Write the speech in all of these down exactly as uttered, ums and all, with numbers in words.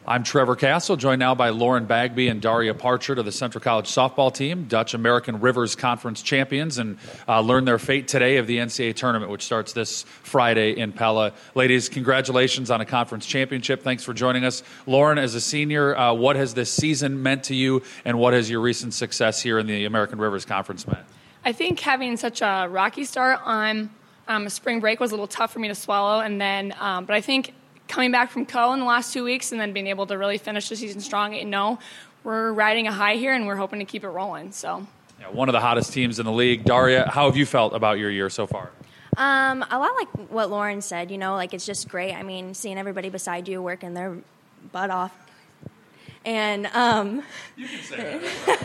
I'm Trevor Castle, joined now by Lauren Bagby and Daria Parchert of the Central College softball team, Dutch American Rivers Conference champions, and uh, learn their fate today of the N C double A tournament, which starts this Friday in Pella. Ladies, congratulations on a conference championship. Thanks for joining us. Lauren, as a senior, uh, what has this season meant to you, and what has your recent success here in the American Rivers Conference meant? I think having such a rocky start on um, spring break was a little tough for me to swallow, and then, um, but I think coming back from Co in the last two weeks and then being able to really finish the season strong, eight and oh, we're riding a high here, and we're hoping to keep it rolling. So, yeah, one of the hottest teams in the league. Daria, how have you felt about your year so far? Um, a lot like what Lauren said, you know, like it's just great. I mean, seeing everybody beside you working their butt off. And, um, you can say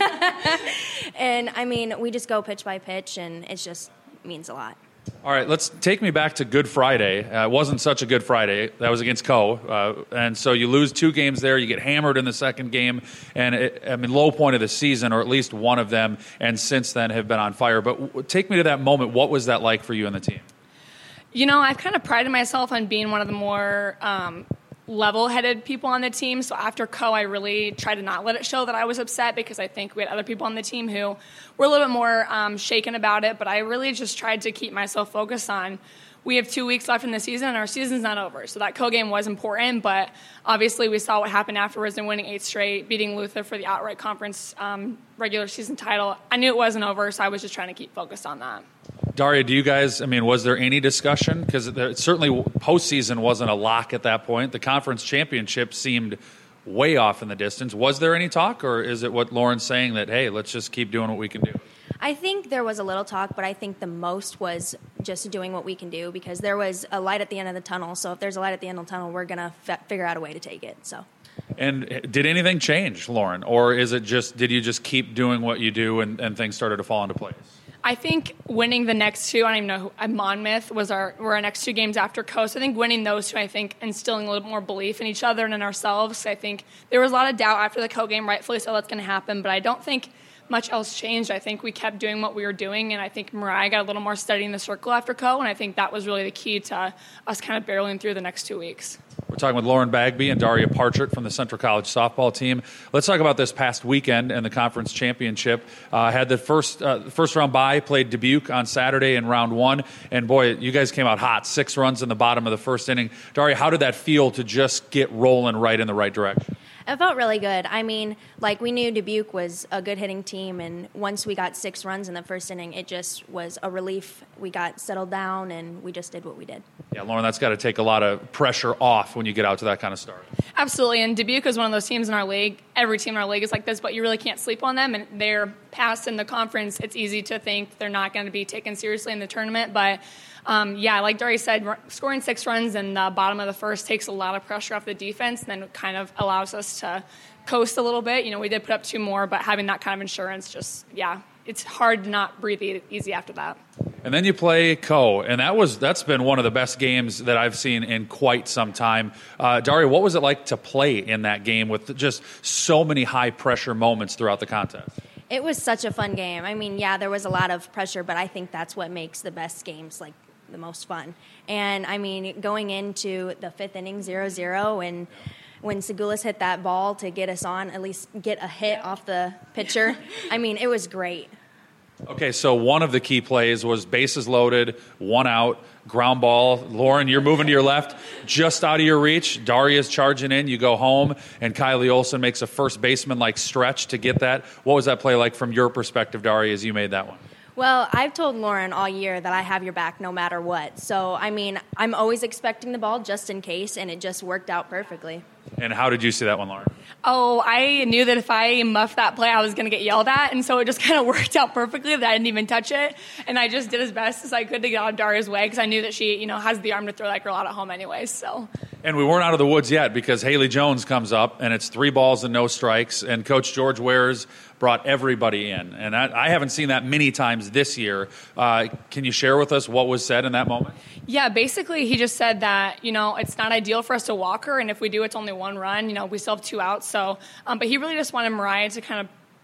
that. and I mean, we just go pitch by pitch, and it just means a lot. All right, let's take me back to Good Friday. Uh, it wasn't such a good Friday. That was against Co. Uh, and so you lose two games there. You get hammered in the second game. And, it, I mean, low point of the season, or at least one of them, and since then have been on fire. But w- take me to that moment. What was that like for you and the team? You know, I've kind of prided myself on being one of the more um, level-headed people on the team. So after Co, I really tried to not let it show that I was upset, because I think we had other people on the team who were a little bit more um, shaken about it. But I really just tried to keep myself focused on, we have two weeks left in the season, and our season's not over. So that Co game was important, but obviously we saw what happened afterwards in winning eight straight, beating Luther for the outright conference um, regular season title. I knew it wasn't over, so I was just trying to keep focused on that. Daria, do you guys, I mean, was there any discussion? Because certainly postseason wasn't a lock at that point. The conference championship seemed way off in the distance. Was there any talk, or is it what Lauren's saying that, hey, let's just keep doing what we can do? I think there was a little talk, but I think the most was just doing what we can do, because there was a light at the end of the tunnel. So if there's a light at the end of the tunnel, we're going to f- figure out a way to take it. So. And did anything change, Lauren? Or is it just, did you just keep doing what you do and, and things started to fall into place? I think winning the next two, I don't even know who, uh, Monmouth was our, were our next two games after Coast. I think winning those two, I think, instilling a little more belief in each other and in ourselves. I think there was a lot of doubt after the Co game, rightfully so, that's going to happen. But I don't think much else changed. I think we kept doing what we were doing, and I think Mariah got a little more steady in the circle after Co, and I think that was really the key to us kind of barreling through the next two weeks. We're talking with Lauren Bagby and Daria Parchert from the Central College softball team. Let's talk about this past weekend and the conference championship. Uh, had the first uh, first round bye, played Dubuque on Saturday in round one, and boy, you guys came out hot. Six runs in the bottom of the first inning. Daria, how did that feel to just get rolling right in the right direction? It felt really good. I mean, like, we knew Dubuque was a good hitting team, and once we got six runs in the first inning, it just was a relief. We got settled down, and we just did what we did. Yeah, Lauren, that's got to take a lot of pressure off when you get out to that kind of start. Absolutely, and Dubuque is one of those teams in our league. Every team in our league is like this, but you really can't sleep on them, and they're past in the conference. It's easy to think they're not going to be taken seriously in the tournament, but Um, yeah, like Daria said, scoring six runs in the bottom of the first takes a lot of pressure off the defense, and then it kind of allows us to coast a little bit. You know, we did put up two more, but having that kind of insurance just, yeah, it's hard to not breathe easy after that. And then you play Co, and that was that's been one of the best games that I've seen in quite some time. Uh, Daria, what was it like to play in that game with just so many high-pressure moments throughout the contest? It was such a fun game. I mean, yeah, there was a lot of pressure, but I think that's what makes the best games, like, the most fun. And I mean, going into the fifth inning, zero zero, and when Segulis hit that ball to get us on, at least get a hit off the pitcher, I mean, it was great. Okay, so one of the key plays was bases loaded, one out, ground ball. Lauren, you're moving to your left, just out of your reach. Daria's charging in. You go home, and Kylie Olson makes a first baseman-like stretch to get that. What was that play like from your perspective, Daria, as you made that one? Well, I've told Lauren all year that I have your back no matter what. So, I mean, I'm always expecting the ball just in case, and it just worked out perfectly. And how did you see that one, Lauren? Oh, I knew that if I muffed that play, I was going to get yelled at, and so it just kind of worked out perfectly that I didn't even touch it, and I just did as best as I could to get out of Daria's way, because I knew that she, you know, has the arm to throw that girl out at home anyways, so. And we weren't out of the woods yet, because Haley Jones comes up, and it's three balls and no strikes, and Coach George Wares brought everybody in, and I, I haven't seen that many times this year. Uh, can you share with us what was said in that moment? Yeah, basically he just said that, you know, it's not ideal for us to walk her, and if we do, it's only one run. You know, we still have two outs. So, um, but he really just wanted Mariah to kind of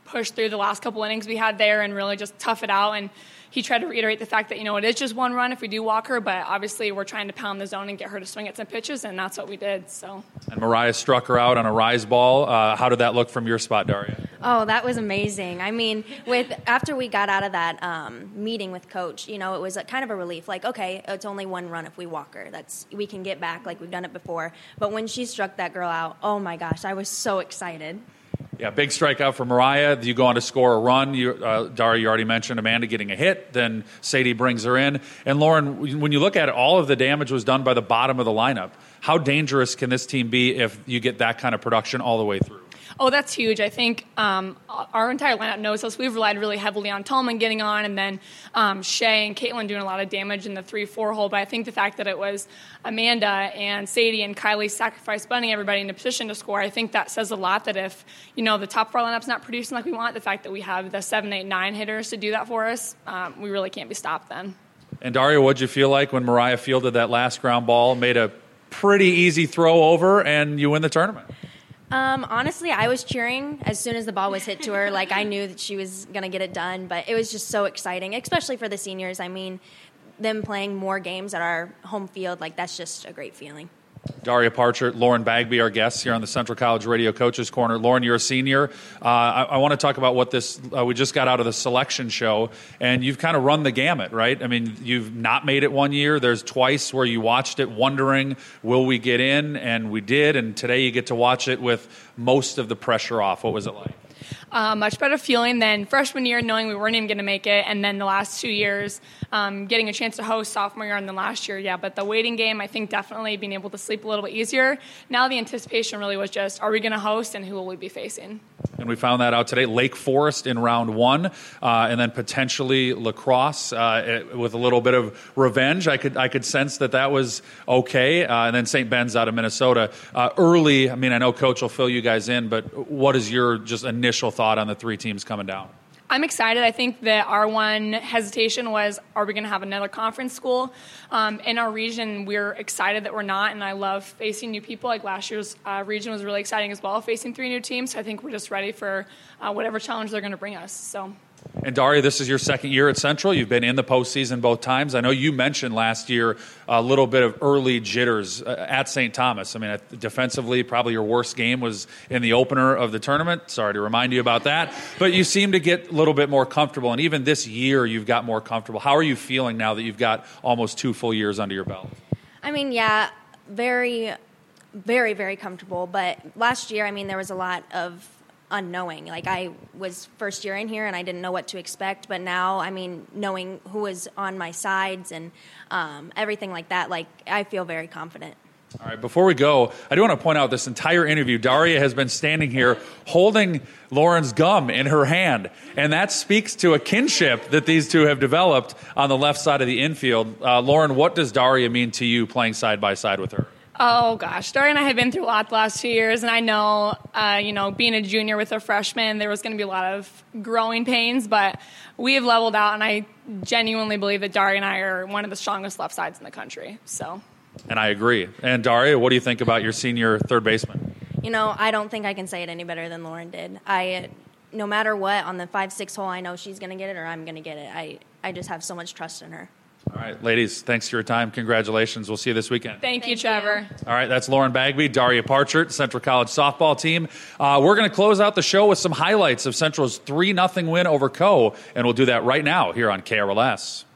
push through the last couple innings we had there and really just tough it out. And he tried to reiterate the fact that, you know, it is just one run if we do walk her, but obviously we're trying to pound the zone and get her to swing at some pitches, and that's what we did. So. And Mariah struck her out on a rise ball. Uh, how did that look from your spot, Daria? Oh, that was amazing. I mean, with after we got out of that um, meeting with Coach, you know, it was a, kind of a relief. Like, okay, it's only one run if we walk her. That's we can get back like we've done it before. But when she struck that girl out, oh my gosh, I was so excited. Yeah, big strikeout for Mariah. You go on to score a run. You, uh, Daria, you already mentioned Amanda getting a hit. Then Sadie brings her in. And Lauren, when you look at it, all of the damage was done by the bottom of the lineup. How dangerous can this team be if you get that kind of production all the way through? Oh, that's huge. I think um, our entire lineup knows us. We've relied really heavily on Tallman getting on, and then um, Shay and Caitlin doing a lot of damage in the three four hole. But I think the fact that it was Amanda and Sadie and Kylie sacrifice bunting everybody in a position to score, I think that says a lot that if, you know, the top of our lineup's not producing like we want, the fact that we have the seven, eight, nine hitters to do that for us, um, we really can't be stopped then. And Daria, what'd you feel like when Mariah fielded that last ground ball, made a pretty easy throw over, and you win the tournament? Um, honestly, I was cheering as soon as the ball was hit to her. Like, I knew that she was going to get it done, but it was just so exciting, especially for the seniors. I mean, them playing more games at our home field, like, that's just a great feeling. Daria Parchert, Lauren Bagby, our guests here on the Central College Radio Coaches Corner. Lauren, you're a senior. Uh, I, I want to talk about what this, uh, we just got out of the selection show, and you've kind of run the gamut, right? I mean, you've not made it one year. There's twice where you watched it wondering, will we get in? And we did, and today you get to watch it with most of the pressure off. What was it like? Uh, much better feeling than freshman year, knowing we weren't even going to make it, and then the last two years um, getting a chance to host sophomore year and then last year, yeah. But the waiting game, I think definitely being able to sleep a little bit easier. Now the anticipation really was just, are we going to host and who will we be facing? And we found that out today. Lake Forest in round one, uh, and then potentially La Crosse uh, with a little bit of revenge. I could I could sense that that was okay. Uh, and then Saint Ben's out of Minnesota. Uh, early, I mean, I know Coach will fill you guys in, but what is your just initial thought on the three teams coming down? I'm excited. I think that our one hesitation was, are we going to have another conference school? Um, in our region, we're excited that we're not, and I love facing new people. Like last year's uh, region was really exciting as well, facing three new teams. So I think we're just ready for uh, whatever challenge they're going to bring us. So. And Daria, this is your second year at Central. You've been in the postseason both times. I know you mentioned last year a little bit of early jitters uh, at Saint Thomas. I mean, defensively, probably your worst game was in the opener of the tournament. Sorry to remind you about that. But you seem to get a little bit more comfortable. And even this year, you've got more comfortable. How are you feeling now that you've got almost two full years under your belt? I mean, yeah, very, very, very comfortable. But last year, I mean, there was a lot of unknowing. Like, I was first year in here and I didn't know what to expect, but now, I mean, knowing who was on my sides and um, everything like that, like, I feel very confident. All right, before we go, I do want to point out this entire interview, Daria has been standing here holding Lauren's gum in her hand, and that speaks to a kinship that these two have developed on the left side of the infield. Uh, Lauren, what does Daria mean to you playing side by side with her? Oh, gosh. Daria and I have been through a lot the last two years, and I know, uh, you know, being a junior with a freshman, there was going to be a lot of growing pains, but we have leveled out, and I genuinely believe that Daria and I are one of the strongest left sides in the country. So. And I agree. And Daria, what do you think about your senior third baseman? You know, I don't think I can say it any better than Lauren did. I, no matter what, on the five six hole, I know she's going to get it or I'm going to get it. I, I just have so much trust in her. All right, ladies, thanks for your time. Congratulations. We'll see you this weekend. Thank, Thank you, Trevor. You. All right, that's Lauren Bagby, Daria Parchert, Central College softball team. Uh, we're going to close out the show with some highlights of Central's three nothing win over Co., and we'll do that right now here on K R L S.